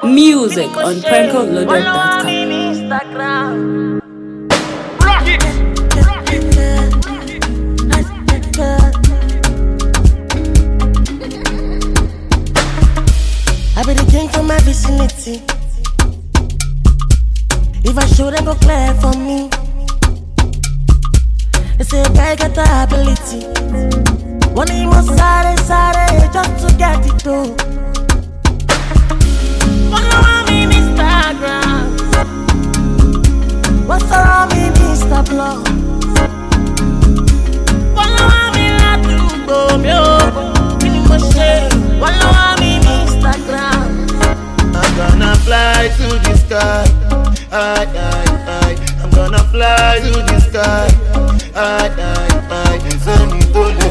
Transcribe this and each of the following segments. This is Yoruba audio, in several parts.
Music on PrankoLoaded.com. Rock it. I be the king from my vicinity. If I show them go clear for me. They say a guy got the ability. One of you must side just to get it through. Follow me on Instagram. What's around me Mr. Blog? Follow me la tubo mio. Minimo share. Follow me on Instagram. I'm gonna fly to the sky. I'm gonna fly to the sky. Send me to the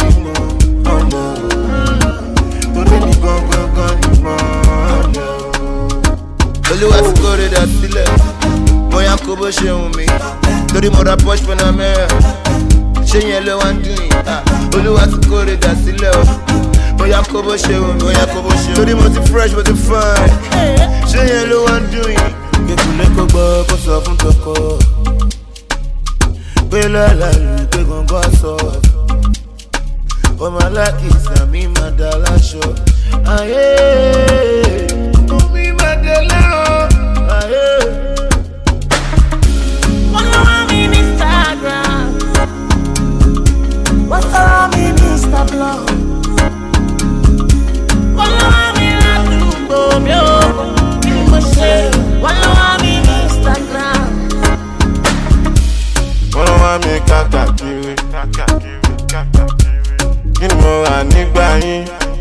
Olúwa ti kórè dà sílẹ̀, mo yàn kó bó ṣe wù mí. Torí mo ra Porsche Panamera, ṣé yẹn ló wá ń dùn yìí? Olúwa ti kórè dà sílẹ̀ o, mo yàn kó bó ṣe wù mí. Torí mo ti fresh, mo ti fine, ṣé yẹn ló wá ń dùn yìí? Kékulé kó gbọ́ kó sọ fún tọkọ, pé lọ́la lù pé gbọ̀ngàn sọ. Ọmọ alákìsà mi máa dá láṣọ. Mi máa dé lẹ́hàn. Follow me on Instagram. What's around me Mr. Blog? Follow me la tubo mio. Minimo share. Follow me on Instagram. Follow me káàkiri. Kí ni mo rà nígbà yín?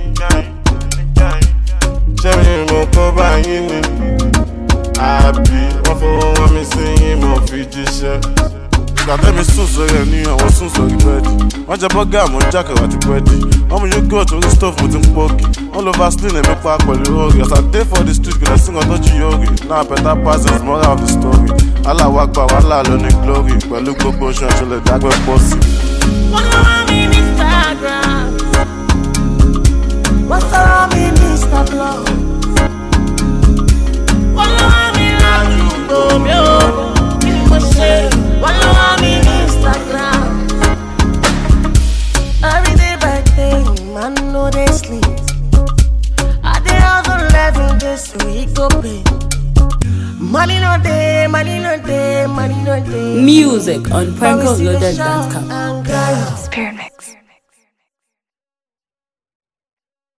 Ṣé mi mo kó bá yín ni? Àbí wọ́n fowó wọn mi sí yín mo fi jíṣẹ́. Ìgbàtẹ́mi sùn sórí ẹ̀ ní àwọn sùn sórí bẹ́ẹ̀dì. Wọ́n jẹ bọ́gà mo ń jákèrè àti búrẹ́dì. Wọ́n mú yogurt orí stove mo ti ń pọ́ọ̀kì. Wọ́n lo Vaseline èmi pa pẹ̀lú orí. As I dey for the street kò lè sí nǹkan tó jí yóòrì. Now better passes moral of the story. Aláwọ̀ àgbà wàhálà ló ní glory. Pẹ̀lú gbogbo oṣù ẹ̀ṣọ́lẹ̀ dágbẹ́ pọ̀ sí. Follow me on Instagram. What's around me Mr. Blog? Follow me la tubo mio. Minimo share. Follow me on Instagram. Every day by day, man know they sleep. I dey hustle every day so he go pay. Money no day, money no day, money no day. Music on PrankoLoaded.com. And grind. Spirit Mix.